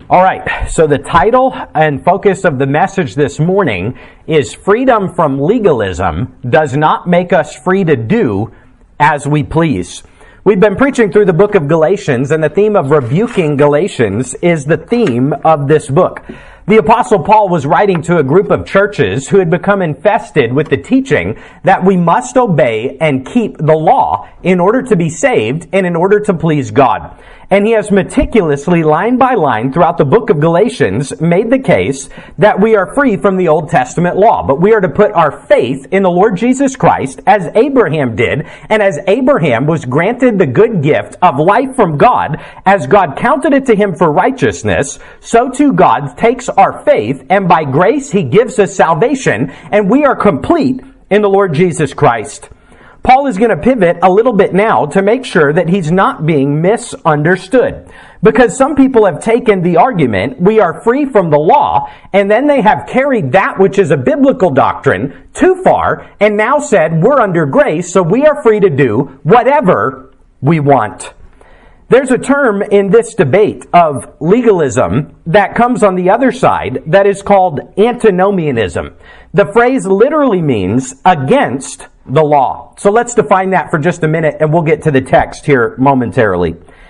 All right, so the title and focus of the message this morning is Freedom from Legalism Does Not Make Us Free to Do as We Please. We've been preaching through the book of Galatians, and the theme of rebuking Galatians is the theme of this book. The Apostle Paul was writing to a group of churches who had become infested with the teaching that we must obey and keep the law in order to be saved and in order to please God. And he has meticulously, line by line, throughout the book of Galatians, made the case that we are free from the Old Testament law, but we are to put our faith in the Lord Jesus Christ as Abraham did, and as Abraham was granted the good gift of life from God, as God counted it to him for righteousness, so too God takes our faith, and by grace he gives us salvation, and we are complete in the Lord Jesus Christ. Paul is going to pivot a little bit now to make sure that he's not being misunderstood. Because some people have taken the argument, we are free from the law, and then they have carried that which is a biblical doctrine too far, and now said, we're under grace, so we are free to do whatever we want. There's a term in this debate of legalism that comes on the other side that is called antinomianism. The phrase literally means against the law. So let's define that for just a minute, and we'll get to the text here momentarily.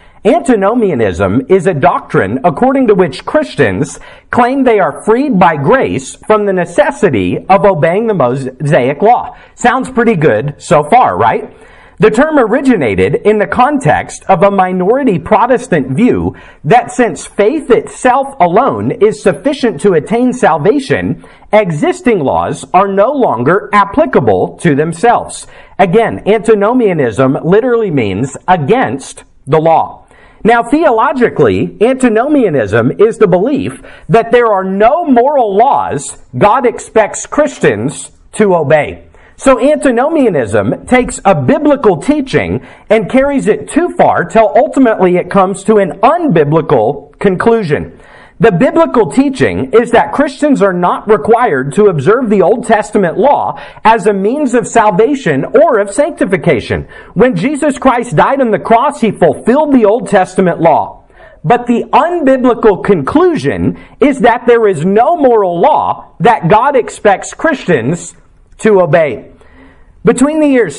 Antinomianism is a doctrine according to which Christians claim they are freed by grace from the necessity of obeying the Mosaic law. Sounds pretty good so far, right? The term originated in the context of a minority Protestant view that since faith itself alone is sufficient to attain salvation, existing laws are no longer applicable to themselves. Again, antinomianism literally means against the law. Now, theologically, antinomianism is the belief that there are no moral laws God expects Christians to obey. So antinomianism takes a biblical teaching and carries it too far till ultimately it comes to an unbiblical conclusion. The biblical teaching is that Christians are not required to observe the Old Testament law as a means of salvation or of sanctification. When Jesus Christ died on the cross, he fulfilled the Old Testament law. But the unbiblical conclusion is that there is no moral law that God expects Christians to obey. Between the years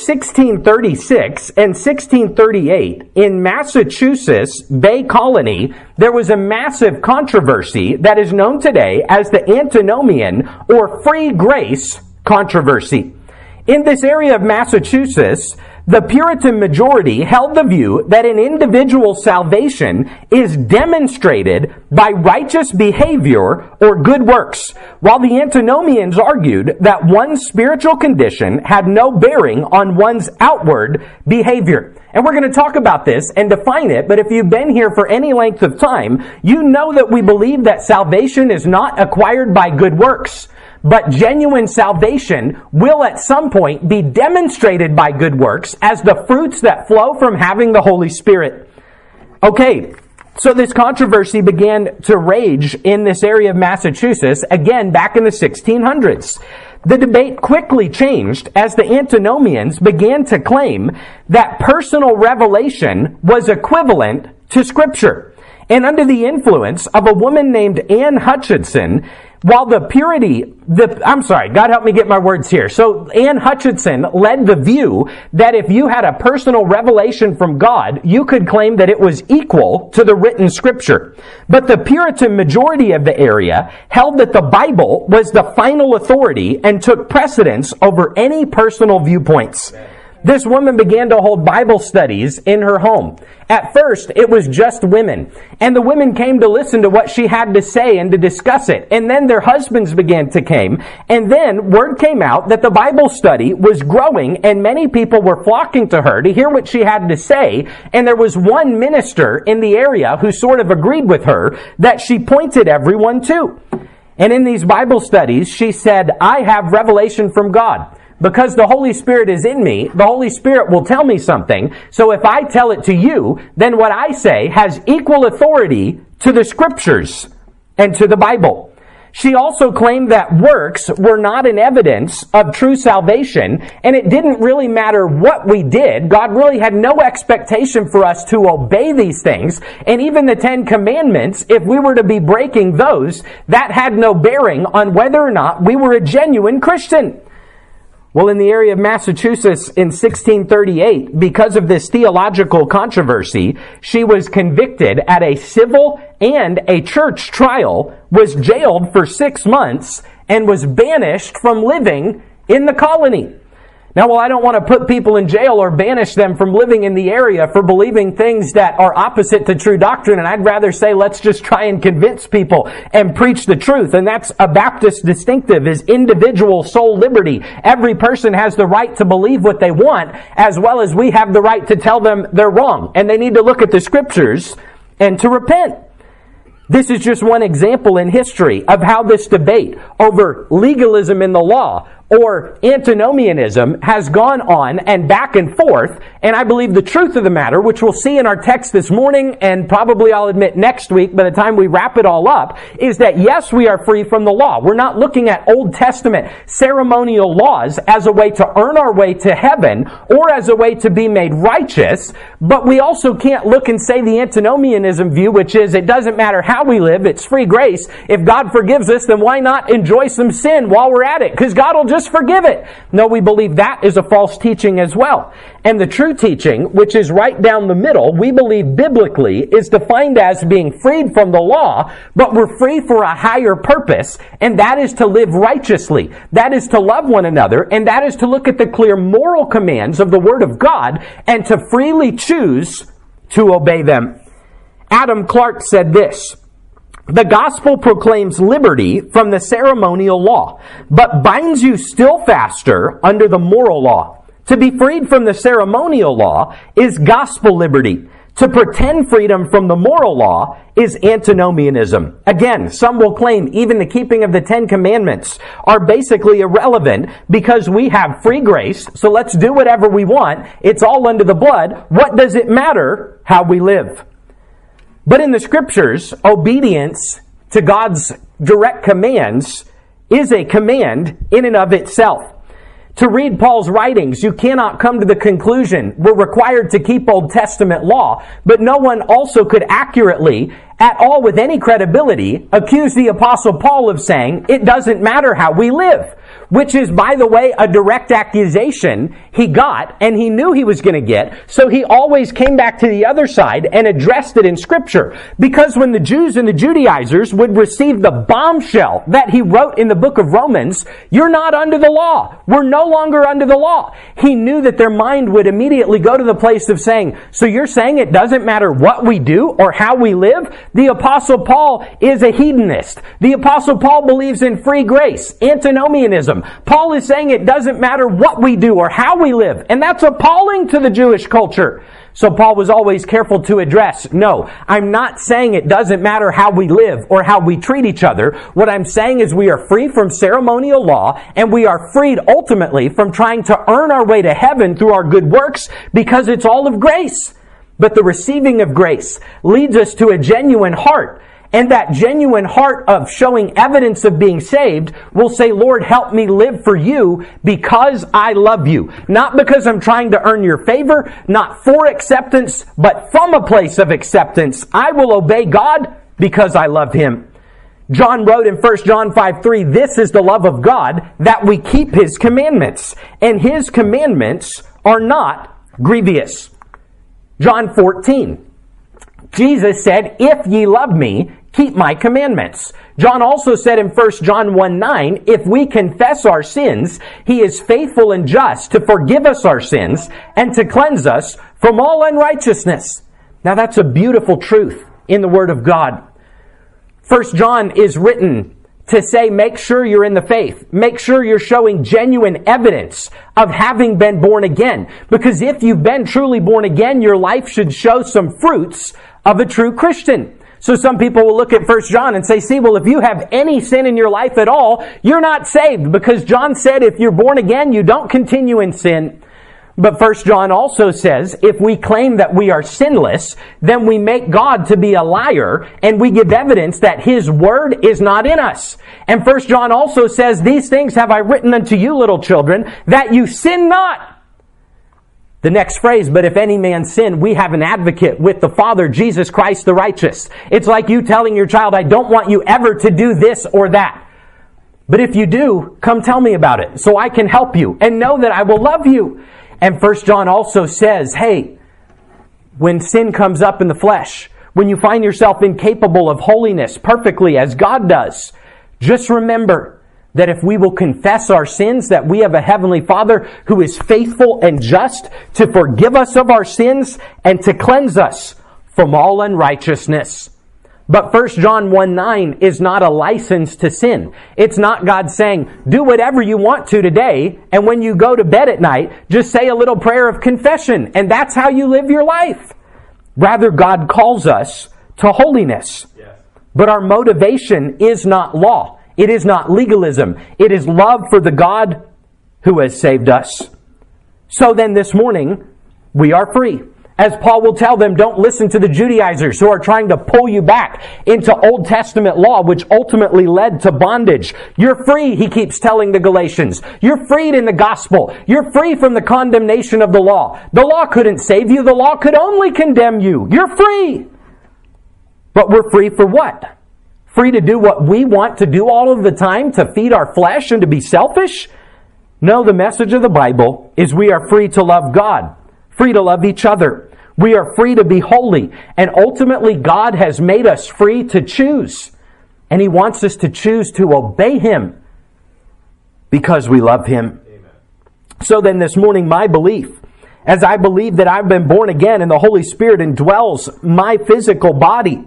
1636 and 1638, in Massachusetts Bay Colony, there was a massive controversy that is known today as the antinomian or free grace controversy. In this area of Massachusetts, the Puritan majority held the view that an individual's salvation is demonstrated by righteous behavior or good works, while the antinomians argued that one's spiritual condition had no bearing on one's outward behavior. And we're going to talk about this and define it, but if you've been here for any length of time, you know that we believe that salvation is not acquired by good works. But genuine salvation will at some point be demonstrated by good works as the fruits that flow from having the Holy Spirit. Okay, so this controversy began to rage in this area of Massachusetts, again back in the 1600s. The debate quickly changed as the antinomians began to claim that personal revelation was equivalent to Scripture. And under the influence of a woman named Anne Hutchinson, while God help me get my words here. So Anne Hutchinson led the view that if you had a personal revelation from God, you could claim that it was equal to the written Scripture. But the Puritan majority of the area held that the Bible was the final authority and took precedence over any personal viewpoints. This woman began to hold Bible studies in her home. At first, it was just women. And the women came to listen to what she had to say and to discuss it. And then their husbands began to come. And then word came out that the Bible study was growing and many people were flocking to her to hear what she had to say. And there was one minister in the area who sort of agreed with her that she pointed everyone to. And in these Bible studies, she said, I have revelation from God. Because the Holy Spirit is in me, the Holy Spirit will tell me something. So if I tell it to you, then what I say has equal authority to the Scriptures and to the Bible. She also claimed that works were not an evidence of true salvation, and it didn't really matter what we did. God really had no expectation for us to obey these things, and even the 10 Commandments, if we were to be breaking those, that had no bearing on whether or not we were a genuine Christian. Well, in the area of Massachusetts in 1638, because of this theological controversy, she was convicted at a civil and a church trial, was jailed for 6 months, and was banished from living in the colony. Now, while I don't want to put people in jail or banish them from living in the area for believing things that are opposite to true doctrine, and I'd rather say let's just try and convince people and preach the truth. And that's a Baptist distinctive, is individual soul liberty. Every person has the right to believe what they want, as well as we have the right to tell them they're wrong. And they need to look at the scriptures and to repent. This is just one example in history of how this debate over legalism in the law or antinomianism has gone on and back and forth. And I believe the truth of the matter, which we'll see in our text this morning and probably I'll admit next week by the time we wrap it all up, is that yes, we are free from the law. We're not looking at Old Testament ceremonial laws as a way to earn our way to heaven or as a way to be made righteous, but we also can't look and say the antinomianism view, which is it doesn't matter how we live, it's free grace. If God forgives us, then why not enjoy some sin while we're at it? Because God will just forgive it. No, we believe that is a false teaching as well. And the true teaching, which is right down the middle, we believe biblically is defined as being freed from the law, but we're free for a higher purpose, and that is to live righteously. That is to love one another, and that is to look at the clear moral commands of the Word of God and to freely choose to obey them. Adam Clarke said this: "The gospel proclaims liberty from the ceremonial law, but binds you still faster under the moral law. To be freed from the ceremonial law is gospel liberty. To pretend freedom from the moral law is antinomianism." Again, some will claim even the keeping of the 10 Commandments are basically irrelevant because we have free grace, so let's do whatever we want. It's all under the blood. What does it matter how we live? But in the scriptures, obedience to God's direct commands is a command in and of itself. To read Paul's writings, you cannot come to the conclusion we're required to keep Old Testament law, but no one also could accurately, at all with any credibility, accuse the Apostle Paul of saying it doesn't matter how we live, which is, by the way, a direct accusation he got and he knew he was going to get, so he always came back to the other side and addressed it in Scripture. Because when the Jews and the Judaizers would receive the bombshell that he wrote in the book of Romans, you're not under the law. We're no longer under the law. He knew that their mind would immediately go to the place of saying, so you're saying it doesn't matter what we do or how we live? The Apostle Paul is a hedonist. The Apostle Paul believes in free grace, antinomianism. Paul is saying it doesn't matter what we do or how we live. And that's appalling to the Jewish culture. So Paul was always careful to address, no, I'm not saying it doesn't matter how we live or how we treat each other. What I'm saying is we are free from ceremonial law, and we are freed ultimately from trying to earn our way to heaven through our good works because it's all of grace. But the receiving of grace leads us to a genuine heart. And that genuine heart of showing evidence of being saved will say, Lord, help me live for you because I love you. Not because I'm trying to earn your favor, not for acceptance, but from a place of acceptance. I will obey God because I love Him. John wrote in 1 John 5:3, "This is the love of God, that we keep His commandments. And His commandments are not grievous." John 14. Jesus said, "If ye love me, keep my commandments." John also said in 1 John 1:9, "If we confess our sins, He is faithful and just to forgive us our sins and to cleanse us from all unrighteousness." Now that's a beautiful truth in the Word of God. 1 John is written to say, make sure you're in the faith. Make sure you're showing genuine evidence of having been born again. Because if you've been truly born again, your life should show some fruits of a true Christian. So some people will look at 1 John and say, see, well, if you have any sin in your life at all, you're not saved. Because John said if you're born again, you don't continue in sin. But 1 John also says, if we claim that we are sinless, then we make God to be a liar, and we give evidence that His word is not in us. And 1 John also says, these things have I written unto you, little children, that you sin not. The next phrase, but if any man sin, we have an advocate with the Father, Jesus Christ the righteous. It's like you telling your child, I don't want you ever to do this or that. But if you do, come tell me about it so I can help you and know that I will love you. And 1 John also says, hey, when sin comes up in the flesh, when you find yourself incapable of holiness perfectly as God does, just remember that if we will confess our sins, that we have a Heavenly Father who is faithful and just to forgive us of our sins and to cleanse us from all unrighteousness. But 1 John 1:9 is not a license to sin. It's not God saying, do whatever you want to today, and when you go to bed at night, just say a little prayer of confession, and that's how you live your life. Rather, God calls us to holiness. Yes. But our motivation is not law. It is not legalism. It is love for the God who has saved us. So then this morning, we are free. As Paul will tell them, don't listen to the Judaizers who are trying to pull you back into Old Testament law, which ultimately led to bondage. You're free, he keeps telling the Galatians. You're freed in the gospel. You're free from the condemnation of the law. The law couldn't save you. The law could only condemn you. You're free. But we're free for what? Free to do what we want to do all of the time, to feed our flesh and to be selfish? No, the message of the Bible is we are free to love God, free to love each other. We are free to be holy. And ultimately, God has made us free to choose. And He wants us to choose to obey Him because we love Him. Amen. So then this morning, my belief, as I believe that I've been born again and the Holy Spirit indwells my physical body,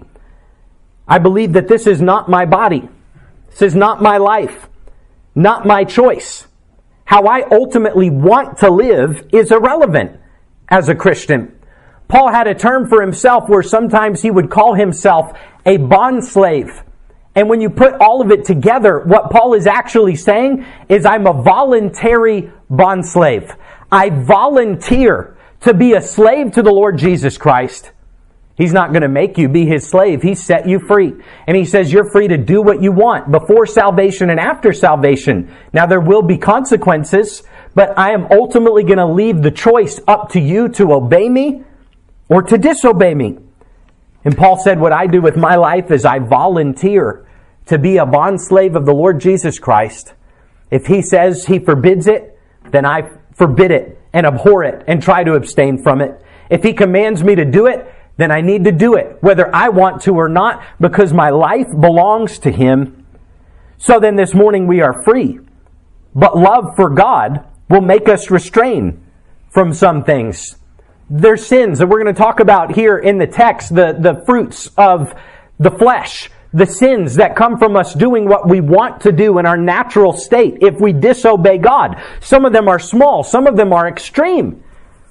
I believe that this is not my body. This is not my life, not my choice. How I ultimately want to live is irrelevant as a Christian. Paul had a term for himself where sometimes he would call himself a bondslave. And when you put all of it together, what Paul is actually saying is, I'm a voluntary bondslave. I volunteer to be a slave to the Lord Jesus Christ. He's not going to make you be His slave. He set you free. And He says you're free to do what you want before salvation and after salvation. Now there will be consequences, but I am ultimately going to leave the choice up to you to obey me or to disobey me. And Paul said, what I do with my life is I volunteer to be a bondslave of the Lord Jesus Christ. If He says He forbids it, then I forbid it and abhor it and try to abstain from it. If He commands me to do it, then I need to do it, whether I want to or not, because my life belongs to Him. So then this morning we are free. But love for God will make us restrain from some things. There's sins that we're going to talk about here in the text, the fruits of the flesh, the sins that come from us doing what we want to do in our natural state if we disobey God. Some of them are small, some of them are extreme.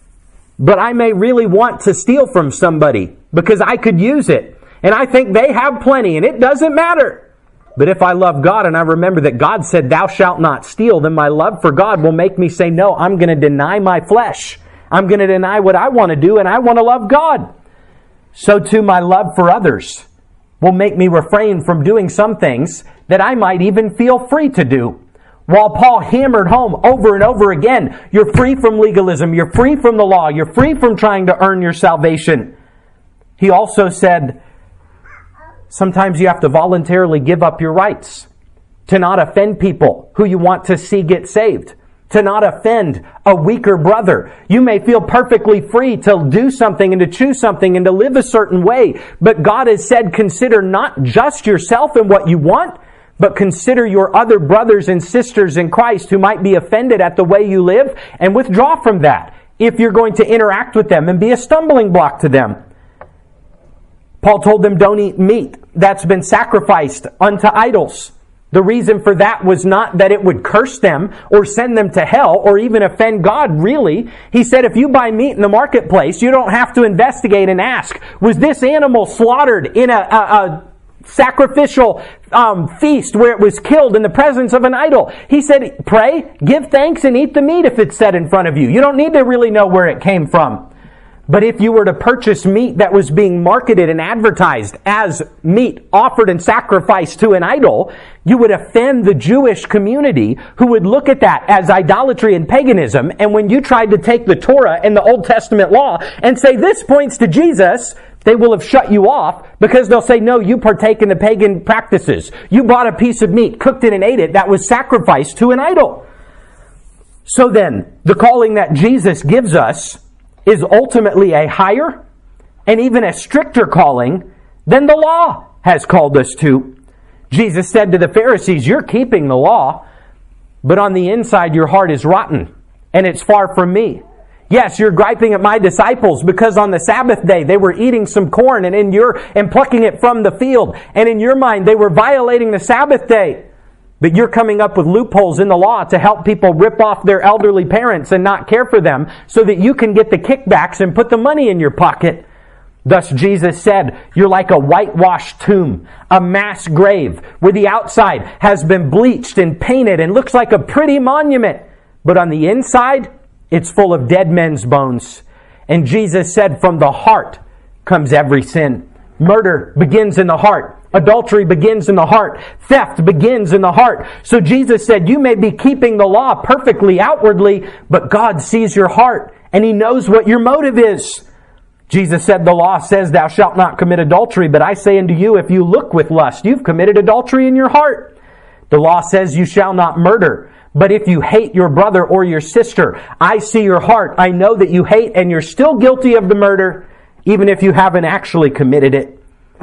But I may really want to steal from somebody because I could use it. And I think they have plenty and it doesn't matter. But if I love God and I remember that God said, thou shalt not steal, then my love for God will make me say, no, I'm going to deny my flesh. I'm going to deny what I want to do, and I want to love God. So too my love for others will make me refrain from doing some things that I might even feel free to do. While Paul hammered home over and over again, you're free from legalism, you're free from the law, you're free from trying to earn your salvation. He also said, sometimes you have to voluntarily give up your rights to not offend people who you want to see get saved. To not offend a weaker brother. You may feel perfectly free to do something and to choose something and to live a certain way. But God has said, consider not just yourself and what you want, but consider your other brothers and sisters in Christ who might be offended at the way you live, and withdraw from that if you're going to interact with them and be a stumbling block to them. Paul told them, don't eat meat that's been sacrificed unto idols. The reason for that was not that it would curse them or send them to hell or even offend God, really. He said, if you buy meat in the marketplace, you don't have to investigate and ask, was this animal slaughtered in a sacrificial feast where it was killed in the presence of an idol. He said, pray, give thanks, and eat the meat if it's set in front of you. You don't need to really know where it came from. But if you were to purchase meat that was being marketed and advertised as meat offered and sacrificed to an idol, you would offend the Jewish community who would look at that as idolatry and paganism. And when you tried to take the Torah and the Old Testament law and say this points to Jesus, they will have shut you off because they'll say, no, you partake in the pagan practices. You bought a piece of meat, cooked it and ate it that was sacrificed to an idol. So then, the calling that Jesus gives us is ultimately a higher and even a stricter calling than the law has called us to. Jesus said to the Pharisees, you're keeping the law, but on the inside your heart is rotten and it's far from me. Yes, you're griping at my disciples because on the Sabbath day they were eating some corn and plucking it from the field, and in your mind they were violating the Sabbath day. But you're coming up with loopholes in the law to help people rip off their elderly parents and not care for them so that you can get the kickbacks and put the money in your pocket. Thus Jesus said, you're like a whitewashed tomb, a mass grave, where the outside has been bleached and painted and looks like a pretty monument. But on the inside, it's full of dead men's bones. And Jesus said, from the heart comes every sin. Murder begins in the heart. Adultery begins in the heart. Theft begins in the heart. So Jesus said, you may be keeping the law perfectly outwardly, but God sees your heart and He knows what your motive is. Jesus said, the law says thou shalt not commit adultery, but I say unto you, if you look with lust, you've committed adultery in your heart. The law says you shall not murder, but if you hate your brother or your sister, I see your heart. I know that you hate and you're still guilty of the murder, even if you haven't actually committed it.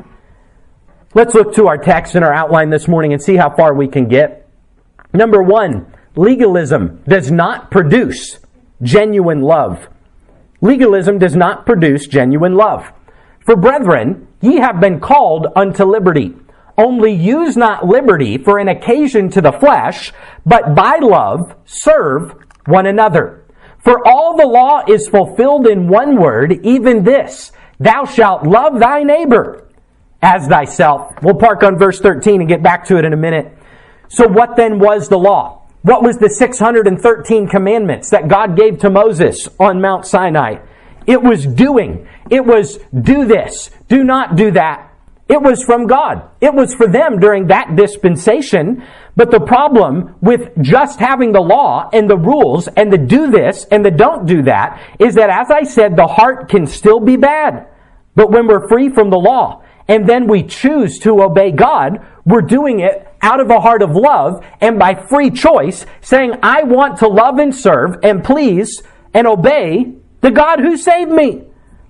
Let's look to our text in our outline this morning and see how far we can get. Number one, legalism does not produce genuine love. Legalism does not produce genuine love. For brethren, ye have been called unto liberty. Only use not liberty for an occasion to the flesh, but by love serve one another. For all the law is fulfilled in one word, even this, thou shalt love thy neighbor as thyself. We'll park on verse 13 and get back to it in a minute. So what then was the law? What was the 613 commandments that God gave to Moses on Mount Sinai? It was doing. It was do this, do not do that. It was from God. It was for them during that dispensation. But the problem with just having the law and the rules and the do this and the don't do that is that, as I said, the heart can still be bad. But when we're free from the law, and then we choose to obey God, we're doing it out of a heart of love and by free choice, saying, I want to love and serve and please and obey the God who saved me.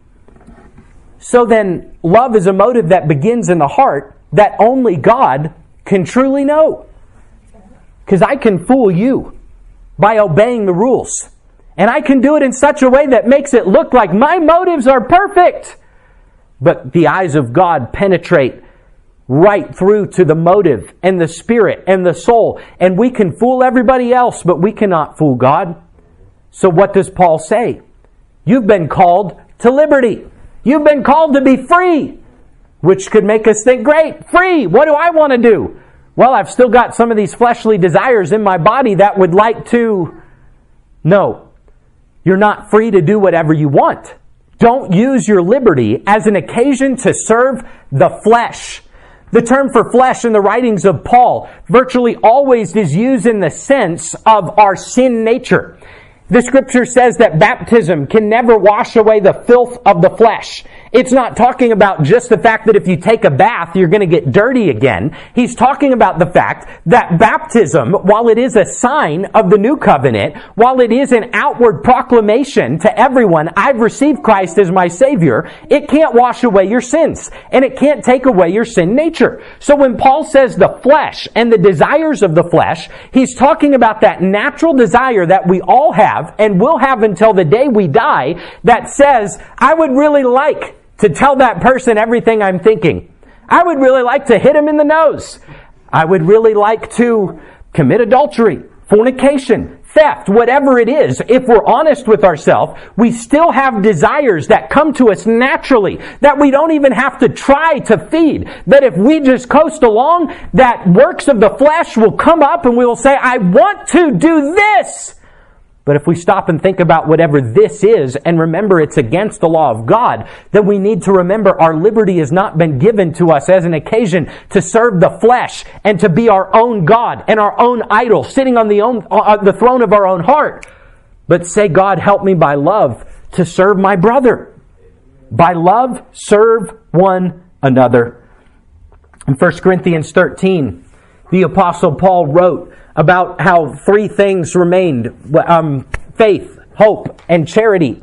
So then, love is a motive that begins in the heart that only God can truly know. Because I can fool you by obeying the rules. And I can do it in such a way that makes it look like my motives are perfect. But the eyes of God penetrate right through to the motive and the spirit and the soul. And we can fool everybody else, but we cannot fool God. So what does Paul say? You've been called to liberty. You've been called to be free. Which could make us think, great, free. What do I want to do? Well, I've still got some of these fleshly desires in my body that would like to... No. You're not free to do whatever you want. Don't use your liberty as an occasion to serve the flesh. The term for flesh in the writings of Paul virtually always is used in the sense of our sin nature. The scripture says that baptism can never wash away the filth of the flesh. It's not talking about just the fact that if you take a bath, you're going to get dirty again. He's talking about the fact that baptism, while it is a sign of the new covenant, while it is an outward proclamation to everyone, I've received Christ as my Savior, it can't wash away your sins. And it can't take away your sin nature. So when Paul says the flesh and the desires of the flesh, he's talking about that natural desire that we all have and will have until the day we die that says, I would really like to tell that person everything I'm thinking. I would really like to hit him in the nose. I would really like to commit adultery, fornication, theft, whatever it is, if we're honest with ourselves, we still have desires that come to us naturally, that we don't even have to try to feed. That if we just coast along, that works of the flesh will come up and we will say, I want to do this. But if we stop and think about whatever this is and remember it's against the law of God, then we need to remember our liberty has not been given to us as an occasion to serve the flesh and to be our own God and our own idol, sitting on the throne of our own heart. But say, God, help me by love to serve my brother. By love, serve one another. In 1 Corinthians 13, the Apostle Paul wrote about how three things remained: faith, hope, and charity.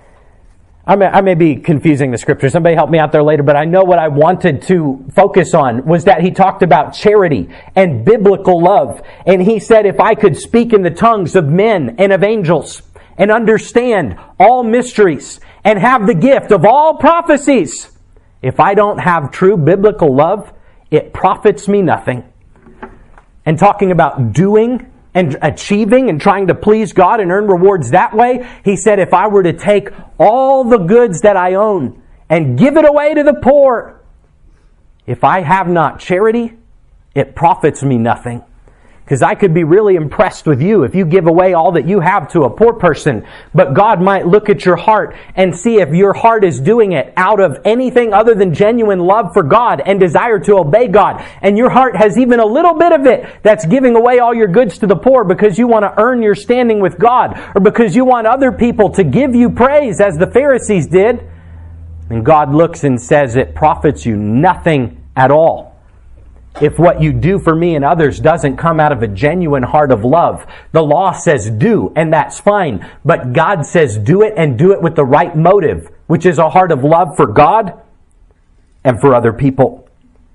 I may be confusing the scripture. Somebody help me out there later, but I know what I wanted to focus on was that he talked about charity and biblical love. And he said, if I could speak in the tongues of men and of angels and understand all mysteries and have the gift of all prophecies, if I don't have true biblical love, it profits me nothing. And talking about doing and achieving and trying to please God and earn rewards that way, he said, if I were to take all the goods that I own and give it away to the poor, if I have not charity, it profits me nothing. Because I could be really impressed with you if you give away all that you have to a poor person. But God might look at your heart and see if your heart is doing it out of anything other than genuine love for God and desire to obey God. And your heart has even a little bit of it that's giving away all your goods to the poor because you want to earn your standing with God, or because you want other people to give you praise as the Pharisees did. And God looks and says it profits you nothing at all. If what you do for me and others doesn't come out of a genuine heart of love. The law says do, and that's fine. But God says do it, and do it with the right motive, which is a heart of love for God and for other people.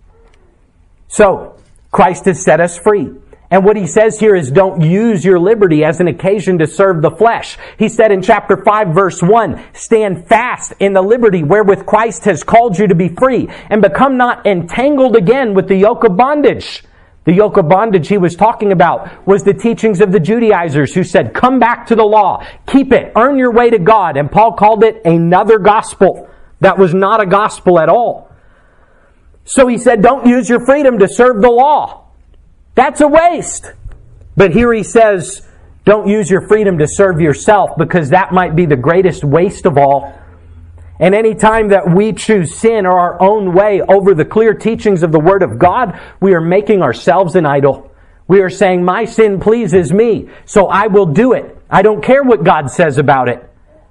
So, Christ has set us free. And what he says here is don't use your liberty as an occasion to serve the flesh. He said in chapter 5, verse 1, stand fast in the liberty wherewith Christ has called you to be free, and become not entangled again with the yoke of bondage. The yoke of bondage he was talking about was the teachings of the Judaizers who said, come back to the law, keep it, earn your way to God. And Paul called it another gospel. That was not a gospel at all. So he said, don't use your freedom to serve the law. That's a waste. But here he says, don't use your freedom to serve yourself, because that might be the greatest waste of all. And any time that we choose sin or our own way over the clear teachings of the Word of God, we are making ourselves an idol. We are saying, my sin pleases me, so I will do it. I don't care what God says about it.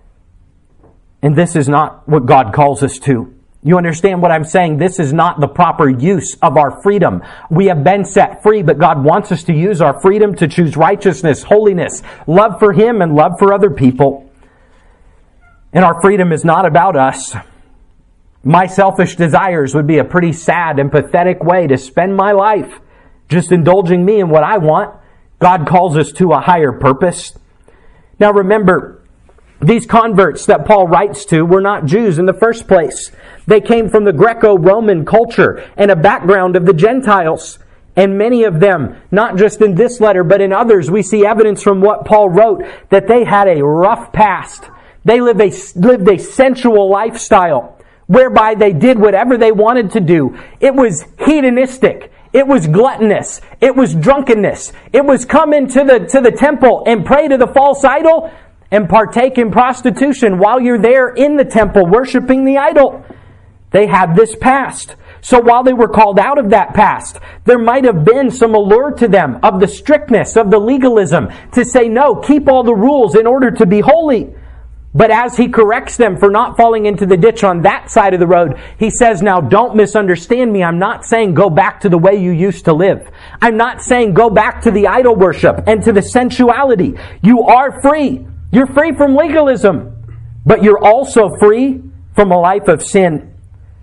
And this is not what God calls us to. You understand what I'm saying? This is not the proper use of our freedom. We have been set free, but God wants us to use our freedom to choose righteousness, holiness, love for Him, and love for other people. And our freedom is not about us. My selfish desires would be a pretty sad and pathetic way to spend my life, just indulging me in what I want. God calls us to a higher purpose. Now remember, these converts that Paul writes to were not Jews in the first place. They came from the Greco-Roman culture and a background of the Gentiles. And many of them, not just in this letter, but in others, we see evidence from what Paul wrote that they had a rough past. They lived a sensual lifestyle whereby they did whatever they wanted to do. It was hedonistic. It was gluttonous. It was drunkenness. It was come into the temple and pray to the false idol and partake in prostitution while you're there in the temple worshiping the idol. They had this past. So while they were called out of that past, there might have been some allure to them of the strictness, of the legalism, to say, no, keep all the rules in order to be holy. But as he corrects them for not falling into the ditch on that side of the road, he says, now don't misunderstand me. I'm not saying go back to the way you used to live. I'm not saying go back to the idol worship and to the sensuality. You are free. You're free from legalism, but you're also free from a life of sin.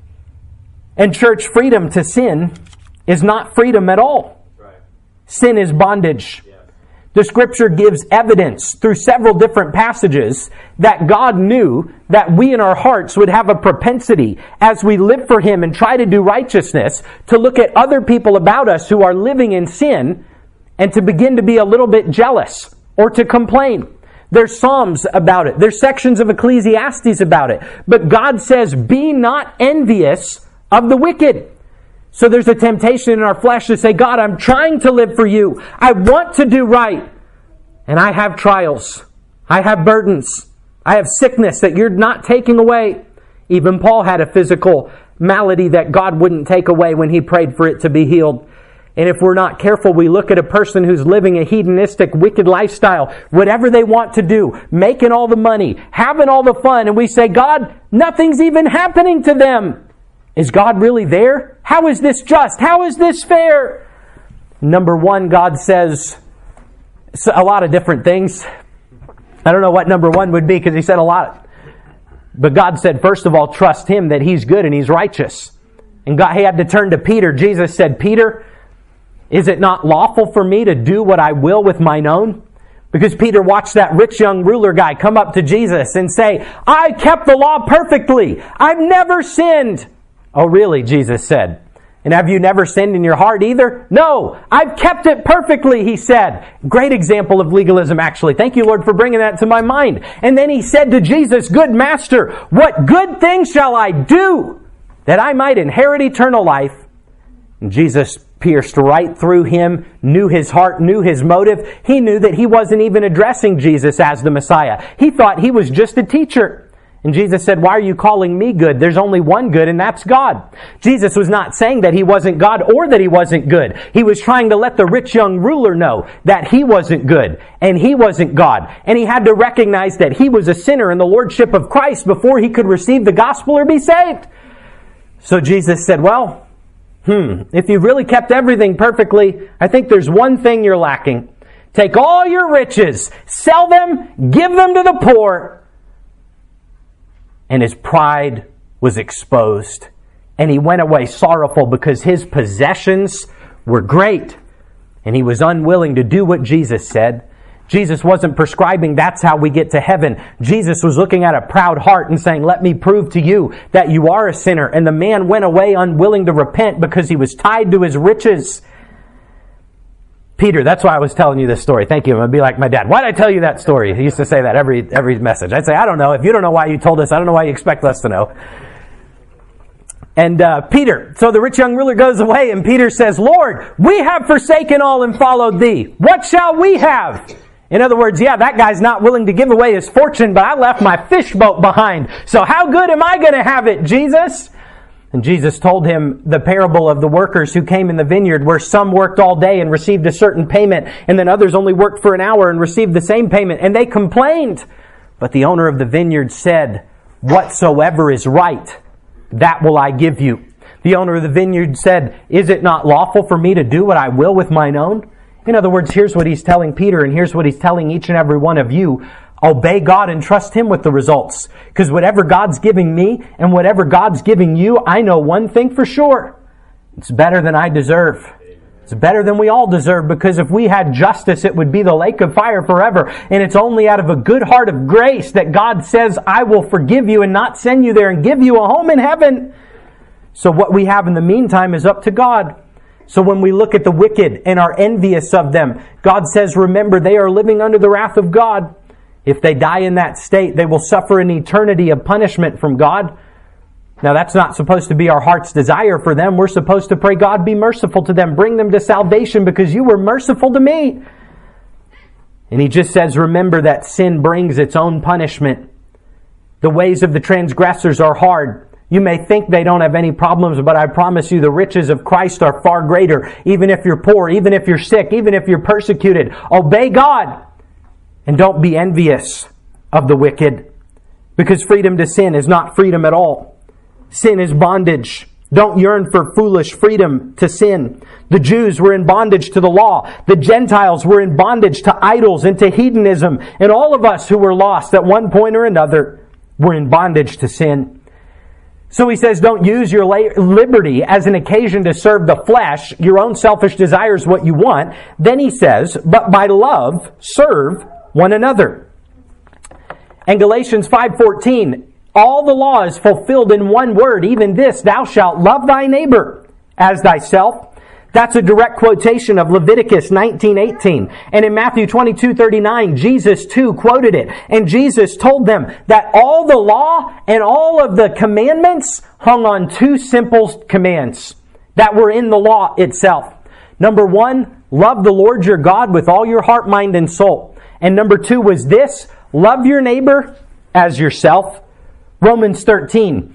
And church, freedom to sin is not freedom at all. Right. Sin is bondage. Yes. The Scripture gives evidence through several different passages that God knew that we in our hearts would have a propensity as we live for Him and try to do righteousness to look at other people about us who are living in sin and to begin to be a little bit jealous or to complain. There's Psalms about it. There's sections of Ecclesiastes about it. But God says, be not envious of the wicked. So there's a temptation in our flesh to say, God, I'm trying to live for you. I want to do right. And I have trials. I have burdens. I have sickness that you're not taking away. Even Paul had a physical malady that God wouldn't take away when he prayed for it to be healed. And if we're not careful, we look at a person who's living a hedonistic, wicked lifestyle, whatever they want to do, making all the money, having all the fun, and we say, God, nothing's even happening to them. Is God really there? How is this just? How is this fair? Number one, God says a lot of different things. I don't know what number one would be because he said a lot. But God said, first of all, trust Him that He's good and He's righteous. And God, He had to turn to Peter. Jesus said, Peter, is it not lawful for me to do what I will with mine own? Because Peter watched that rich young ruler guy come up to Jesus and say, I kept the law perfectly. I've never sinned. Oh, really? Jesus said. And have you never sinned in your heart either? No, I've kept it perfectly, he said. Great example of legalism, actually. Thank you, Lord, for bringing that to my mind. And then he said to Jesus, good master, what good thing shall I do that I might inherit eternal life? And Jesus pierced right through him, knew his heart, knew his motive. He knew that he wasn't even addressing Jesus as the Messiah. He thought he was just a teacher. And Jesus said, why are you calling me good? There's only one good, and that's God. Jesus was not saying that he wasn't God or that he wasn't good. He was trying to let the rich young ruler know that he wasn't good and he wasn't God. And he had to recognize that he was a sinner in the lordship of Christ before he could receive the gospel or be saved. So Jesus said, well, if you've really kept everything perfectly, I think there's one thing you're lacking. Take all your riches, sell them, give them to the poor. And his pride was exposed. And he went away sorrowful because his possessions were great. And he was unwilling to do what Jesus said. Jesus wasn't prescribing that's how we get to heaven. Jesus was looking at a proud heart and saying, let me prove to you that you are a sinner. And the man went away unwilling to repent because he was tied to his riches. Peter, that's why I was telling you this story. Thank you. I'm going to be like my dad. Why did I tell you that story? He used to say that every message. I'd say, I don't know. If you don't know why you told us, I don't know why you expect us to know. And Peter, so the rich young ruler goes away and Peter says, Lord, we have forsaken all and followed thee. What shall we have? In other words, yeah, that guy's not willing to give away his fortune, but I left my fish boat behind. So how good am I going to have it, Jesus? And Jesus told him the parable of the workers who came in the vineyard where some worked all day and received a certain payment, and then others only worked for an hour and received the same payment, and they complained. But the owner of the vineyard said, whatsoever is right, that will I give you. The owner of the vineyard said, is it not lawful for me to do what I will with mine own? In other words, here's what he's telling Peter, and here's what he's telling each and every one of you. Obey God and trust Him with the results. Because whatever God's giving me and whatever God's giving you, I know one thing for sure. It's better than I deserve. It's better than we all deserve, because if we had justice, it would be the lake of fire forever. And it's only out of a good heart of grace that God says, I will forgive you and not send you there and give you a home in heaven. So what we have in the meantime is up to God. So when we look at the wicked and are envious of them, God says, remember, they are living under the wrath of God. If they die in that state, they will suffer an eternity of punishment from God. Now, that's not supposed to be our heart's desire for them. We're supposed to pray, God, be merciful to them. Bring them to salvation because you were merciful to me. And he just says, remember that sin brings its own punishment. The ways of the transgressors are hard. You may think they don't have any problems, but I promise you the riches of Christ are far greater. Even if you're poor, even if you're sick, even if you're persecuted, obey God. And don't be envious of the wicked, because freedom to sin is not freedom at all. Sin is bondage. Don't yearn for foolish freedom to sin. The Jews were in bondage to the law. The Gentiles were in bondage to idols and to hedonism. And all of us who were lost at one point or another were in bondage to sin. So he says, don't use your liberty as an occasion to serve the flesh. Your own selfish desires what you want. Then he says, but by love serve one another. And Galatians 5:14, all the law is fulfilled in one word, even this, thou shalt love thy neighbor as thyself. That's a direct quotation of Leviticus 19:18. And in Matthew 22:39, Jesus too quoted it. And Jesus told them that all the law and all of the commandments hung on two simple commands that were in the law itself. Number one, love the Lord your God with all your heart, mind, and soul. And number two was this, love your neighbor as yourself. Romans 13.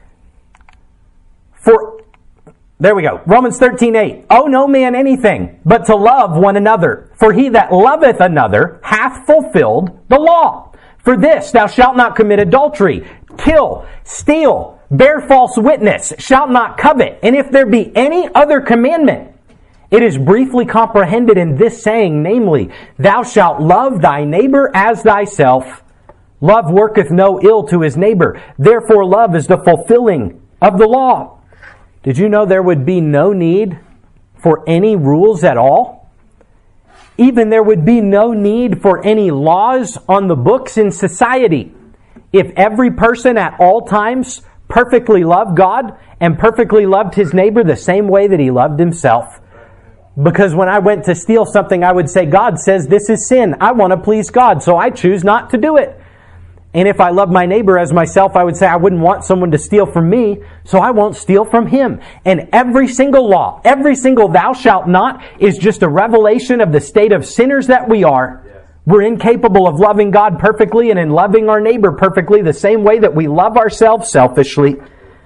Romans 13:8. Owe no man anything, but to love one another. For he that loveth another hath fulfilled the law. For this, thou shalt not commit adultery, kill, steal, bear false witness, shalt not covet. And if there be any other commandment, it is briefly comprehended in this saying, namely, thou shalt love thy neighbor as thyself. Love worketh no ill to his neighbor. Therefore, love is the fulfilling of the law. Did you know there would be no need for any rules at all? Even there would be no need for any laws on the books in society if every person at all times perfectly loved God and perfectly loved his neighbor the same way that he loved himself. Because when I went to steal something, I would say, God says this is sin. I want to please God, so I choose not to do it. And if I love my neighbor as myself, I would say I wouldn't want someone to steal from me, so I won't steal from him. And every single law, every single thou shalt not is just a revelation of the state of sinners that we are. Yes. We're incapable of loving God perfectly and in loving our neighbor perfectly the same way that we love ourselves selfishly.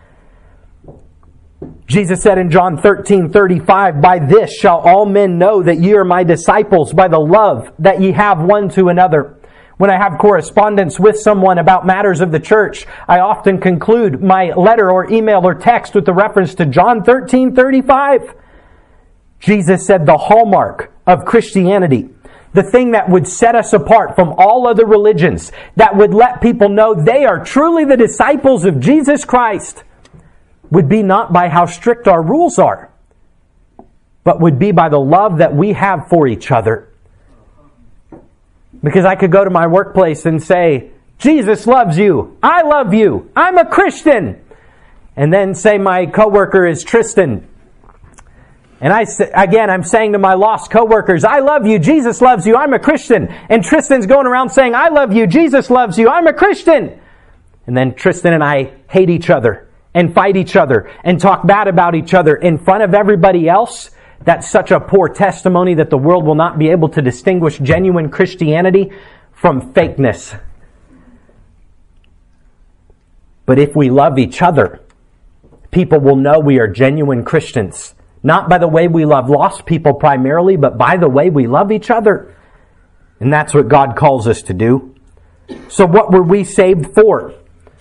Jesus said in John 13:35, by this shall all men know that ye are my disciples, by the love that ye have one to another. When I have correspondence with someone about matters of the church, I often conclude my letter or email or text with the reference to John 13:35. Jesus said the hallmark of Christianity, the thing that would set us apart from all other religions, that would let people know they are truly the disciples of Jesus Christ, would be not by how strict our rules are, but would be by the love that we have for each other. Because I could go to my workplace and say, Jesus loves you. I love you. I'm a Christian. And then say my coworker is Tristan. And I'm saying to my lost coworkers, I love you. Jesus loves you. I'm a Christian. And Tristan's going around saying, I love you. Jesus loves you. I'm a Christian. And then Tristan and I hate each other and fight each other and talk bad about each other in front of everybody else. That's such a poor testimony that the world will not be able to distinguish genuine Christianity from fakeness. But if we love each other, people will know we are genuine Christians. Not by the way we love lost people primarily, but by the way we love each other. And that's what God calls us to do. So what were we saved for?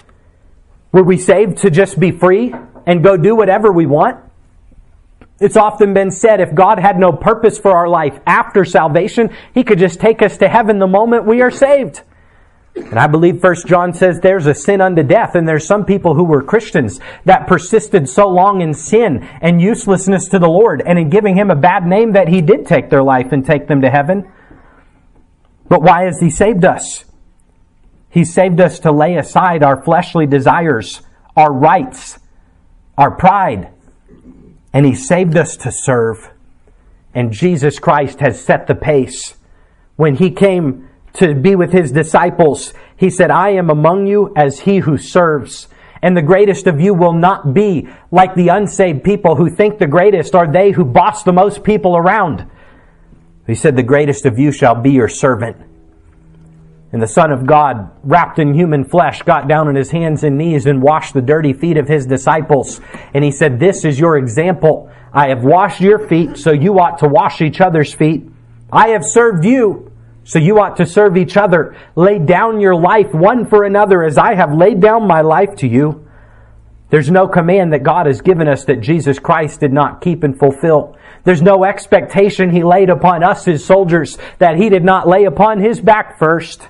Were we saved to just be free and go do whatever we want? It's often been said if God had no purpose for our life after salvation, He could just take us to heaven the moment we are saved. And I believe 1 John says there's a sin unto death, and there's some people who were Christians that persisted so long in sin and uselessness to the Lord and in giving Him a bad name that He did take their life and take them to heaven. But why has He saved us? He saved us to lay aside our fleshly desires, our rights, our pride, and He saved us to serve. And Jesus Christ has set the pace. When He came to be with His disciples, He said, I am among you as he who serves. And the greatest of you will not be like the unsaved people who think the greatest are they who boss the most people around. He said, the greatest of you shall be your servant. And the Son of God, wrapped in human flesh, got down on His hands and knees and washed the dirty feet of His disciples. And He said, this is your example. I have washed your feet, so you ought to wash each other's feet. I have served you, so you ought to serve each other. Lay down your life one for another as I have laid down my life to you. There's no command that God has given us that Jesus Christ did not keep and fulfill. There's no expectation He laid upon us, His soldiers, that He did not lay upon His back first.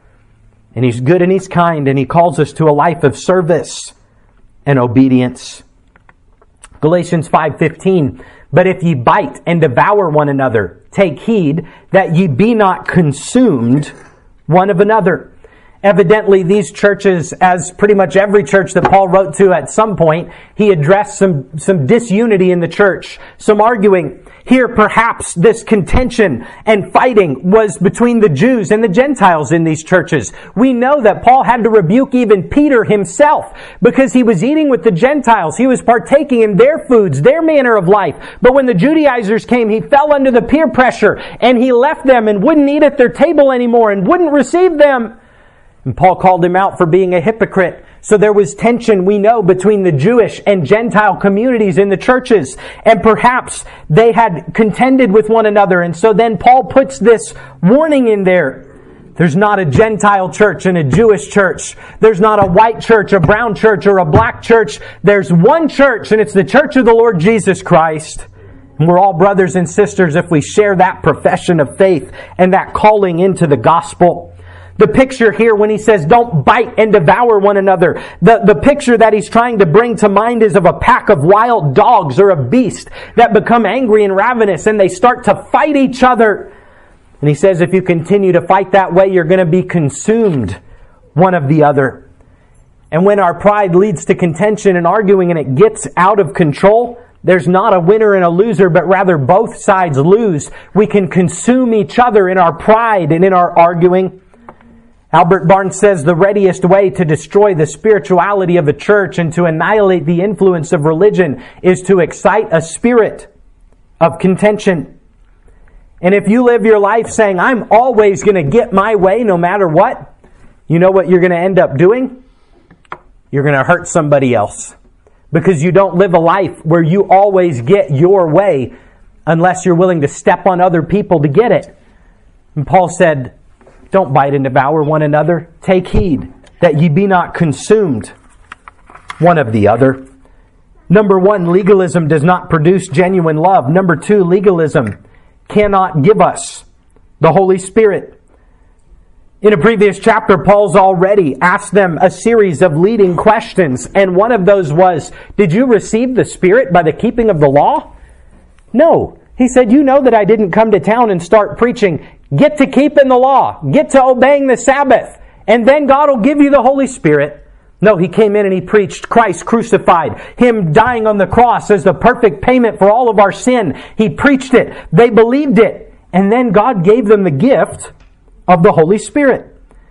And He's good and He's kind, and He calls us to a life of service and obedience. Galatians 5:15, but if ye bite and devour one another, take heed that ye be not consumed one of another. Evidently, these churches, as pretty much every church that Paul wrote to at some point, he addressed some disunity in the church, some arguing. Here, perhaps this contention and fighting was between the Jews and the Gentiles in these churches. We know that Paul had to rebuke even Peter himself because he was eating with the Gentiles. He was partaking in their foods, their manner of life. But when the Judaizers came, he fell under the peer pressure and he left them and wouldn't eat at their table anymore and wouldn't receive them. And Paul called him out for being a hypocrite. So there was tension, we know, between the Jewish and Gentile communities in the churches. And perhaps they had contended with one another. And so then Paul puts this warning in there. There's not a Gentile church and a Jewish church. There's not a white church, a brown church, or a black church. There's one church, and it's the church of the Lord Jesus Christ. And we're all brothers and sisters if we share that profession of faith and that calling into the gospel. The picture here when he says, don't bite and devour one another, the picture that he's trying to bring to mind is of a pack of wild dogs or a beast that become angry and ravenous and they start to fight each other. And he says, if you continue to fight that way, you're going to be consumed one of the other. And when our pride leads to contention and arguing and it gets out of control, there's not a winner and a loser, but rather both sides lose. We can consume each other in our pride and in our arguing. Albert Barnes says the readiest way to destroy the spirituality of a church and to annihilate the influence of religion is to excite a spirit of contention. And if you live your life saying, I'm always going to get my way no matter what, you know what you're going to end up doing? You're going to hurt somebody else. Because you don't live a life where you always get your way unless you're willing to step on other people to get it. And Paul said, don't bite and devour one another. Take heed that ye be not consumed one of the other. Number one, legalism does not produce genuine love. Number two, legalism cannot give us the Holy Spirit. In a previous chapter, Paul's already asked them a series of leading questions, and one of those was, did you receive the Spirit by the keeping of the law? No. He said, you know that I didn't come to town and start preaching, get to keeping the law, get to obeying the Sabbath, and then God will give you the Holy Spirit. No, he came in and he preached Christ crucified, him dying on the cross as the perfect payment for all of our sin. He preached it. They believed it. And then God gave them the gift of the Holy Spirit.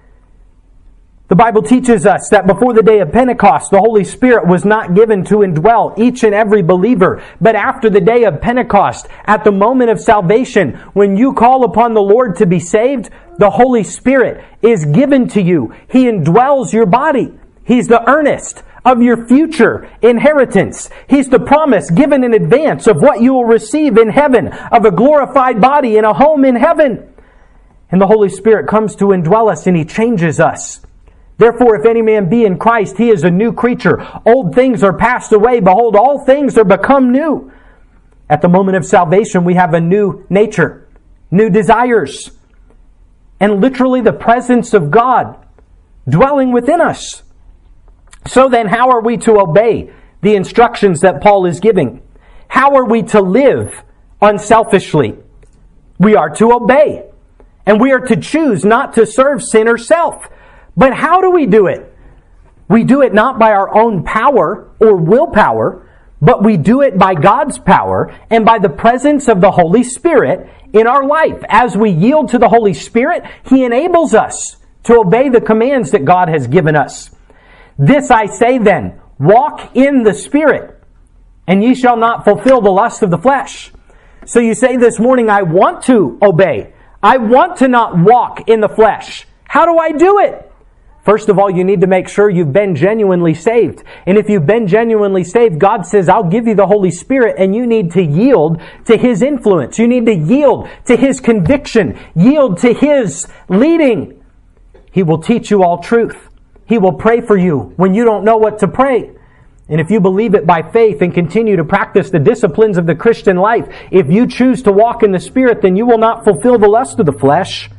The Bible teaches us that before the day of Pentecost, the Holy Spirit was not given to indwell each and every believer. But after the day of Pentecost, at the moment of salvation, when you call upon the Lord to be saved, the Holy Spirit is given to you. He indwells your body. He's the earnest of your future inheritance. He's the promise given in advance of what you will receive in heaven, of a glorified body and a home in heaven. And the Holy Spirit comes to indwell us and He changes us. Therefore, if any man be in Christ, he is a new creature. Old things are passed away. Behold, all things are become new. At the moment of salvation, we have a new nature, new desires, and literally the presence of God dwelling within us. So then, how are we to obey the instructions that Paul is giving? How are we to live unselfishly? We are to obey, and we are to choose not to serve sin or self. But how do we do it? We do it not by our own power or willpower, but we do it by God's power and by the presence of the Holy Spirit in our life. As we yield to the Holy Spirit, He enables us to obey the commands that God has given us. This I say then, walk in the Spirit, and ye shall not fulfill the lust of the flesh. So you say this morning, I want to obey. I want to not walk in the flesh. How do I do it? First of all, you need to make sure you've been genuinely saved. And if you've been genuinely saved, God says, I'll give you the Holy Spirit, and you need to yield to His influence. You need to yield to His conviction. Yield to His leading. He will teach you all truth. He will pray for you when you don't know what to pray. And if you believe it by faith and continue to practice the disciplines of the Christian life, if you choose to walk in the Spirit, then you will not fulfill the lust of the flesh.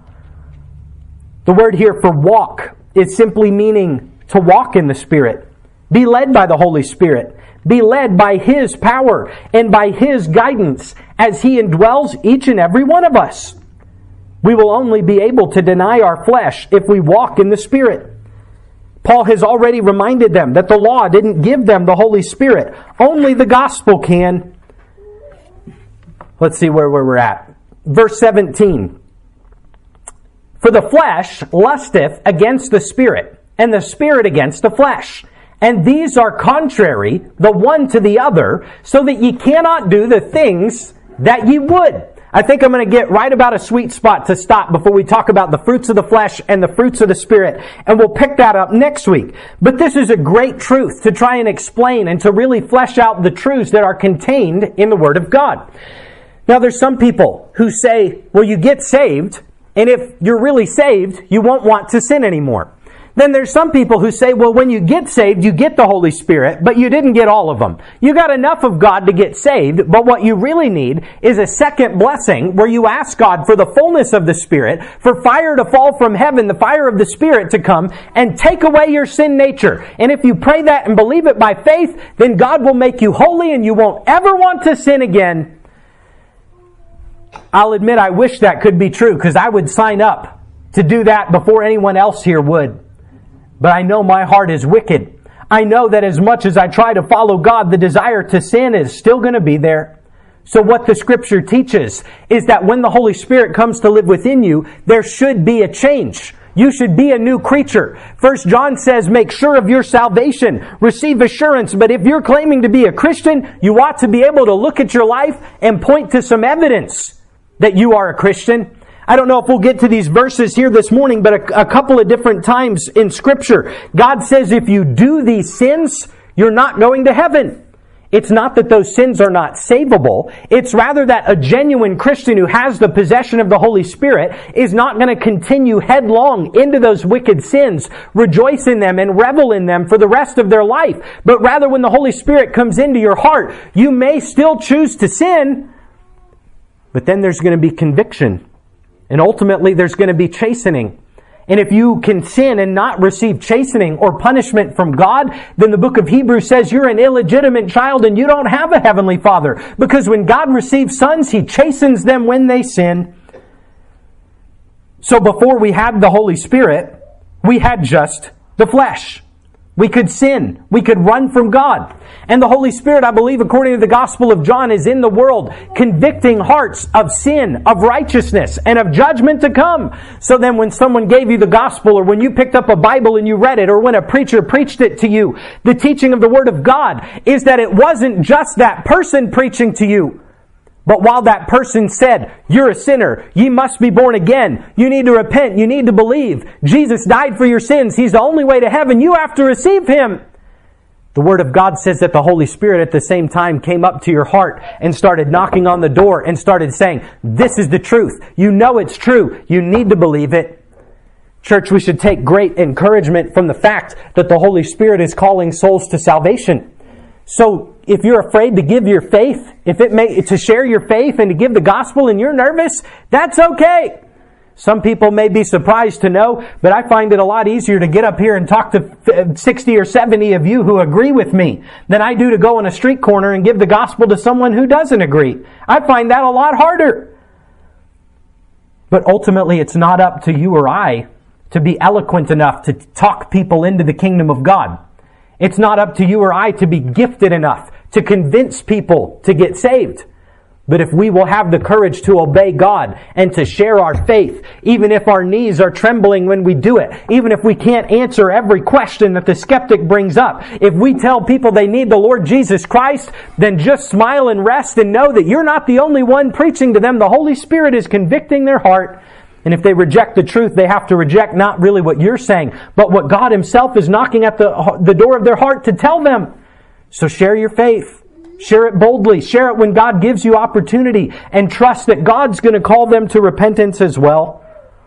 The word here for walk is simply meaning to walk in the Spirit. Be led by the Holy Spirit. Be led by His power and by His guidance as He indwells each and every one of us. We will only be able to deny our flesh if we walk in the Spirit. Paul has already reminded them that the law didn't give them the Holy Spirit. Only the gospel can. Let's see where we're at. Verse 17. For the flesh lusteth against the Spirit, and the Spirit against the flesh. And these are contrary, the one to the other, so that ye cannot do the things that ye would. I think I'm going to get right about a sweet spot to stop before we talk about the fruits of the flesh and the fruits of the Spirit, and we'll pick that up next week. But this is a great truth to try and explain and to really flesh out the truths that are contained in the Word of God. Now, there's some people who say, well, you get saved, and if you're really saved, you won't want to sin anymore. Then there's some people who say, well, when you get saved, you get the Holy Spirit, but you didn't get all of them. You got enough of God to get saved, but what you really need is a second blessing where you ask God for the fullness of the Spirit, for fire to fall from heaven, the fire of the Spirit to come and take away your sin nature. And if you pray that and believe it by faith, then God will make you holy and you won't ever want to sin again. I'll admit I wish that could be true, because I would sign up to do that before anyone else here would. But I know my heart is wicked. I know that as much as I try to follow God, the desire to sin is still going to be there. So what the Scripture teaches is that when the Holy Spirit comes to live within you, there should be a change. You should be a new creature. 1 John says, make sure of your salvation. Receive assurance. But if you're claiming to be a Christian, you ought to be able to look at your life and point to some evidence that you are a Christian. I don't know if we'll get to these verses here this morning, but a couple of different times in Scripture, God says if you do these sins, you're not going to heaven. It's not that those sins are not savable. It's rather that a genuine Christian who has the possession of the Holy Spirit is not going to continue headlong into those wicked sins, rejoice in them and revel in them for the rest of their life. But rather when the Holy Spirit comes into your heart, you may still choose to sin, but then there's going to be conviction. And ultimately, there's going to be chastening. And if you can sin and not receive chastening or punishment from God, then the book of Hebrews says you're an illegitimate child and you don't have a heavenly Father. Because when God receives sons, He chastens them when they sin. So before we had the Holy Spirit, we had just the flesh. We could sin. We could run from God. And the Holy Spirit, I believe, according to the Gospel of John, is in the world, convicting hearts of sin, of righteousness, and of judgment to come. So then when someone gave you the Gospel, or when you picked up a Bible and you read it, or when a preacher preached it to you, the teaching of the Word of God is that it wasn't just that person preaching to you. But while that person said, you're a sinner, ye must be born again, you need to repent, you need to believe, Jesus died for your sins, He's the only way to heaven, you have to receive Him. The Word of God says that the Holy Spirit at the same time came up to your heart and started knocking on the door and started saying, this is the truth. You know it's true. You need to believe it. Church, we should take great encouragement from the fact that the Holy Spirit is calling souls to salvation. So if you're afraid to give your faith, to share your faith and to give the gospel and you're nervous, that's okay. Some people may be surprised to know, but I find it a lot easier to get up here and talk to 60 or 70 of you who agree with me than I do to go in a street corner and give the gospel to someone who doesn't agree. I find that a lot harder. But ultimately, it's not up to you or I to be eloquent enough to talk people into the kingdom of God. It's not up to you or I to be gifted enough to convince people to get saved. But if we will have the courage to obey God and to share our faith, even if our knees are trembling when we do it, even if we can't answer every question that the skeptic brings up, if we tell people they need the Lord Jesus Christ, then just smile and rest and know that you're not the only one preaching to them. The Holy Spirit is convicting their heart. And if they reject the truth, they have to reject not really what you're saying, but what God Himself is knocking at the door of their heart to tell them. So share your faith. Share it boldly. Share it when God gives you opportunity, and trust that God's going to call them to repentance as well.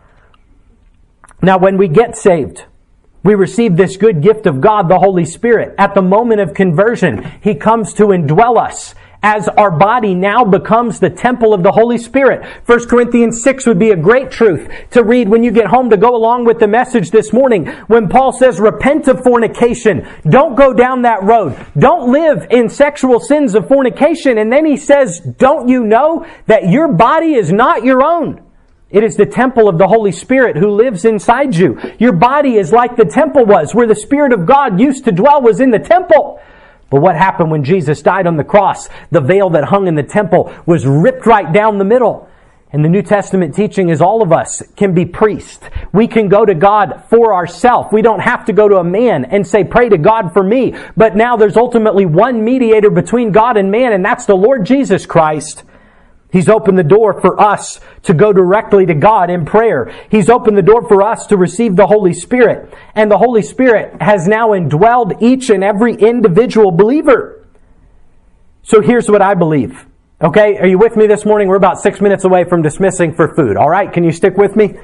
Now, when we get saved, we receive this good gift of God, the Holy Spirit. At the moment of conversion, He comes to indwell us, as our body now becomes the temple of the Holy Spirit. 1 Corinthians 6 would be a great truth to read when you get home to go along with the message this morning. When Paul says, repent of fornication. Don't go down that road. Don't live in sexual sins of fornication. And then he says, don't you know that your body is not your own? It is the temple of the Holy Spirit who lives inside you. Your body is like the temple was, where the Spirit of God used to dwell was in the temple. But what happened when Jesus died on the cross? The veil that hung in the temple was ripped right down the middle. And the New Testament teaching is all of us can be priests. We can go to God for ourselves. We don't have to go to a man and say, pray to God for me. But now there's ultimately one mediator between God and man, and that's the Lord Jesus Christ. He's opened the door for us to go directly to God in prayer. He's opened the door for us to receive the Holy Spirit. And the Holy Spirit has now indwelled each and every individual believer. So here's what I believe. Okay, are you with me this morning? We're about 6 minutes away from dismissing for food. All right, can you stick with me?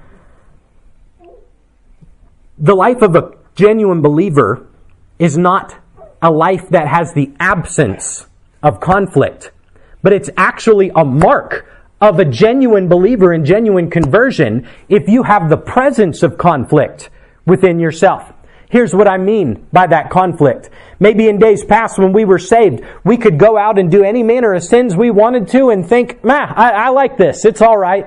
The life of a genuine believer is not a life that has the absence of conflict, but it's actually a mark of a genuine believer and genuine conversion if you have the presence of conflict within yourself. Here's what I mean by that conflict. Maybe in days past when we were saved, we could go out and do any manner of sins we wanted to and think, I like this, it's all right.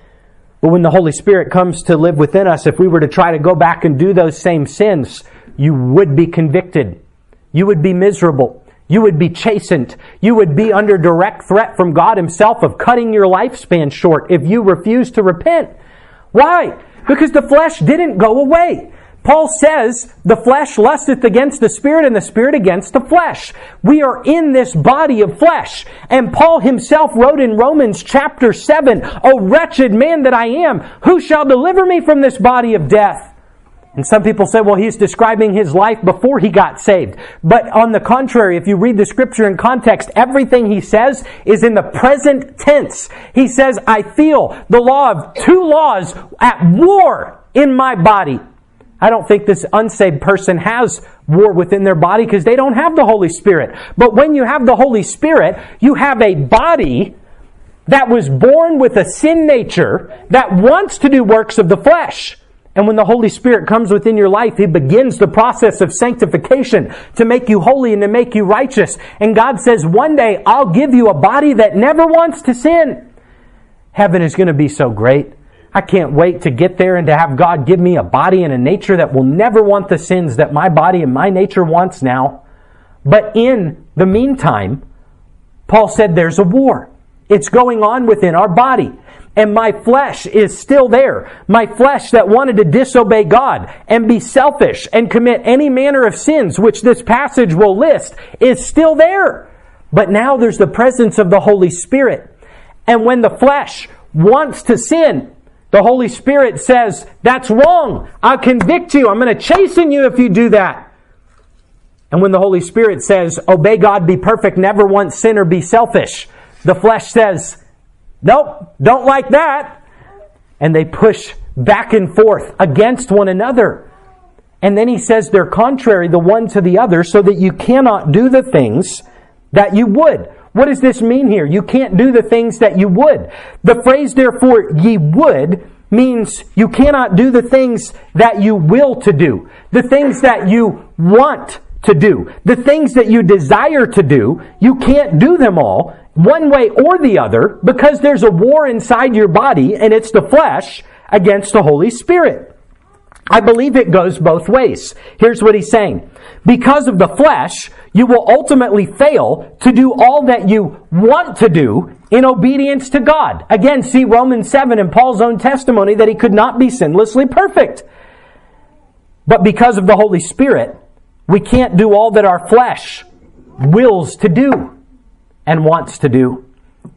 But when the Holy Spirit comes to live within us, if we were to try to go back and do those same sins, you would be convicted. You would be miserable. You would be chastened. You would be under direct threat from God Himself of cutting your lifespan short if you refuse to repent. Why? Because the flesh didn't go away. Paul says, the flesh lusteth against the Spirit, and the Spirit against the flesh. We are in this body of flesh. And Paul himself wrote in Romans chapter 7, O wretched man that I am, who shall deliver me from this body of death? And some people say, well, he's describing his life before he got saved. But on the contrary, if you read the scripture in context, everything he says is in the present tense. He says, I feel the law of two laws at war in my body. I don't think this unsaved person has war within their body because they don't have the Holy Spirit. But when you have the Holy Spirit, you have a body that was born with a sin nature that wants to do works of the flesh. And when the Holy Spirit comes within your life, He begins the process of sanctification to make you holy and to make you righteous. And God says, one day I'll give you a body that never wants to sin. Heaven is going to be so great. I can't wait to get there and to have God give me a body and a nature that will never want the sins that my body and my nature wants now. But in the meantime, Paul said there's a war. It's going on within our body. And my flesh is still there. My flesh that wanted to disobey God and be selfish and commit any manner of sins, which this passage will list, is still there. But now there's the presence of the Holy Spirit. And when the flesh wants to sin, the Holy Spirit says, that's wrong. I'll convict you. I'm going to chasten you if you do that. And when the Holy Spirit says, obey God, be perfect, never once sin or be selfish, the flesh says, nope, don't like that. And they push back and forth against one another. And then he says they're contrary the one to the other so that you cannot do the things that you would. What does this mean here? You can't do the things that you would. The phrase, therefore, ye would, means you cannot do the things that you will to do. The things that you want to do. The things that you desire to do, you can't do them all one way or the other because there's a war inside your body and it's the flesh against the Holy Spirit. I believe it goes both ways. Here's what he's saying. Because of the flesh, you will ultimately fail to do all that you want to do in obedience to God. Again, see Romans 7 and Paul's own testimony that he could not be sinlessly perfect. But because of the Holy Spirit, we can't do all that our flesh wills to do and wants to do.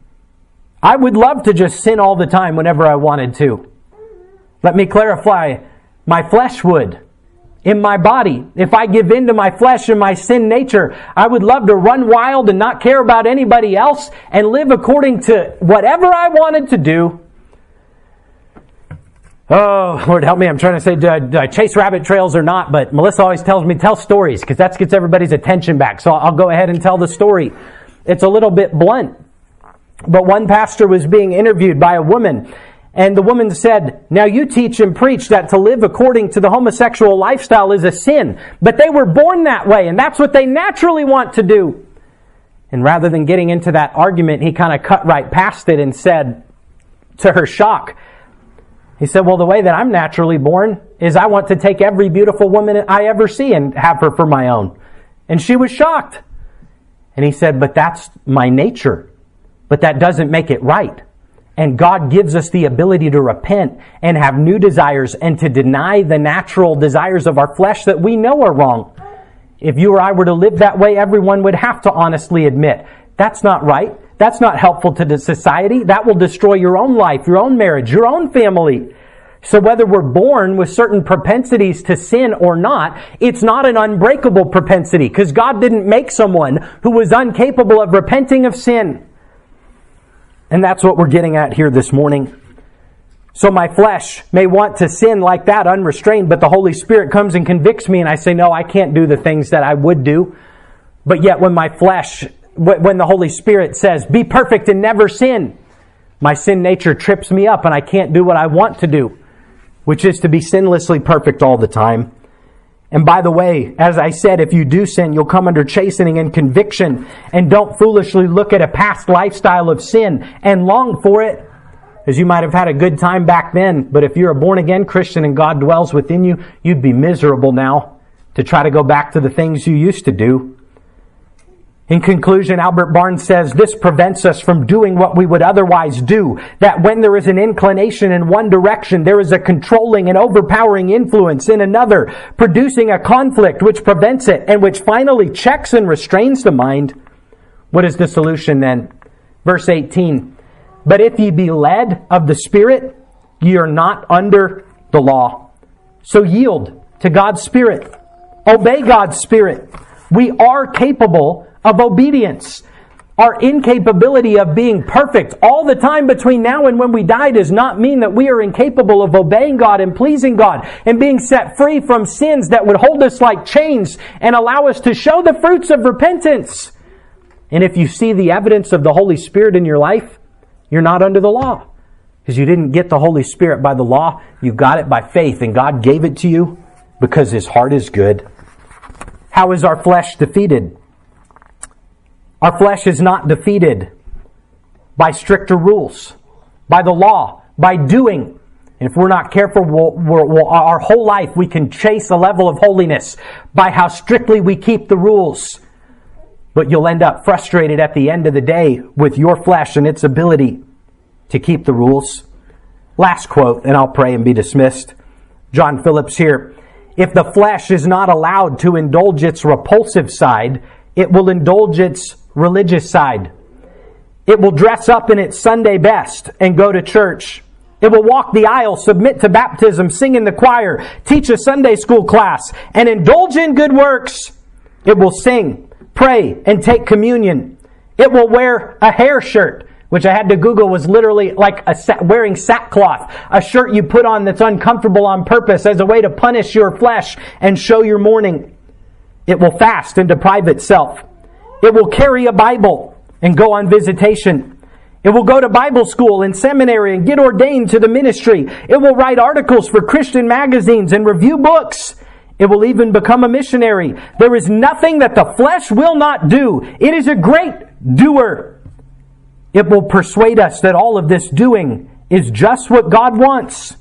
I would love to just sin all the time whenever I wanted to. Let me clarify. My flesh would. In my body, if I give in to my flesh and my sin nature, I would love to run wild and not care about anybody else and live according to whatever I wanted to do. Oh, Lord help me. I'm trying to say, do I chase rabbit trails or not? But Melissa always tells me, tell stories, because that gets everybody's attention back. So I'll go ahead and tell the story. It's a little bit blunt. But one pastor was being interviewed by a woman. And the woman said, now you teach and preach that to live according to the homosexual lifestyle is a sin. But they were born that way, and that's what they naturally want to do. And rather than getting into that argument, he kind of cut right past it and said, to her shock, He said, well, the way that I'm naturally born is I want to take every beautiful woman I ever see and have her for my own. And she was shocked. And he said, but that's my nature. But that doesn't make it right. And God gives us the ability to repent and have new desires and to deny the natural desires of our flesh that we know are wrong. If you or I were to live that way, everyone would have to honestly admit, that's not right. That's not helpful to the society. That will destroy your own life, your own marriage, your own family. So whether we're born with certain propensities to sin or not, it's not an unbreakable propensity, because God didn't make someone who was incapable of repenting of sin. And that's what we're getting at here this morning. So my flesh may want to sin like that, unrestrained, but the Holy Spirit comes and convicts me, and I say, no, I can't do the things that I would do. But yet when the Holy Spirit says, be perfect and never sin, my sin nature trips me up and I can't do what I want to do, which is to be sinlessly perfect all the time. And by the way, as I said, if you do sin, you'll come under chastening and conviction. And don't foolishly look at a past lifestyle of sin and long for it, as you might have had a good time back then. But if you're a born-again Christian and God dwells within you, you'd be miserable now to try to go back to the things you used to do. In conclusion, Albert Barnes says, this prevents us from doing what we would otherwise do. That when there is an inclination in one direction, there is a controlling and overpowering influence in another, producing a conflict which prevents it and which finally checks and restrains the mind. What is the solution then? Verse 18, but if ye be led of the Spirit, ye are not under the law. So yield to God's Spirit. Obey God's Spirit. We are capable of obedience. Our incapability of being perfect all the time between now and when we die does not mean that we are incapable of obeying God and pleasing God and being set free from sins that would hold us like chains and allow us to show the fruits of repentance. And if you see the evidence of the Holy Spirit in your life, you're not under the law. Because you didn't get the Holy Spirit by the law. You got it by faith, and God gave it to you because His heart is good. How is our flesh defeated? Our flesh is not defeated by stricter rules, by the law, by doing. And if we're not careful, our whole life we can chase a level of holiness by how strictly we keep the rules. But you'll end up frustrated at the end of the day with your flesh and its ability to keep the rules. Last quote, and I'll pray and be dismissed. John Phillips here. If the flesh is not allowed to indulge its repulsive side, it will indulge its religious side. It will dress up in its Sunday best and go to church. It will walk the aisle, submit to baptism, sing in the choir, teach a Sunday school class, and indulge in good works. It will sing, pray, and take communion. It will wear a hair shirt, which I had to Google was literally like wearing sackcloth, a shirt you put on that's uncomfortable on purpose as a way to punish your flesh and show your mourning. It will fast and deprive itself. It will carry a Bible and go on visitation. It will go to Bible school and seminary and get ordained to the ministry. It will write articles for Christian magazines and review books. It will even become a missionary. There is nothing that the flesh will not do. It is a great doer. It will persuade us that all of this doing is just what God wants.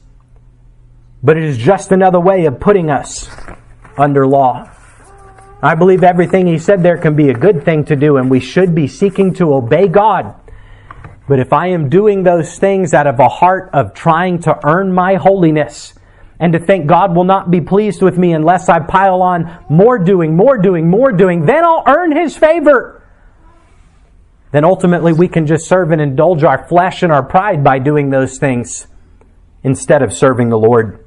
But it is just another way of putting us under law. I believe everything he said there can be a good thing to do, and we should be seeking to obey God. But if I am doing those things out of a heart of trying to earn my holiness and to think God will not be pleased with me unless I pile on more doing, then I'll earn His favor. Then ultimately we can just serve and indulge our flesh and our pride by doing those things instead of serving the Lord.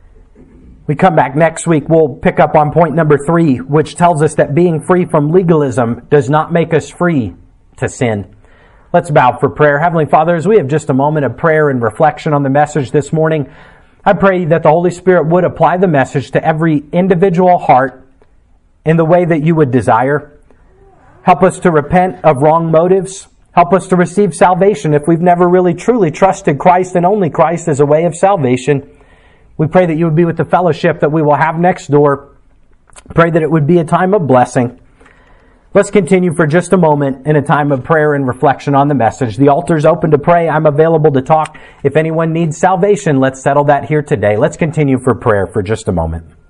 We come back next week, we'll pick up on point number 3, which tells us that being free from legalism does not make us free to sin. Let's bow for prayer. Heavenly Father, as we have just a moment of prayer and reflection on the message this morning, I pray that the Holy Spirit would apply the message to every individual heart in the way that you would desire. Help us to repent of wrong motives. Help us to receive salvation if we've never really truly trusted Christ and only Christ as a way of salvation. We pray that you would be with the fellowship that we will have next door. Pray that it would be a time of blessing. Let's continue for just a moment in a time of prayer and reflection on the message. The altar's open to pray. I'm available to talk. If anyone needs salvation, let's settle that here today. Let's continue for prayer for just a moment.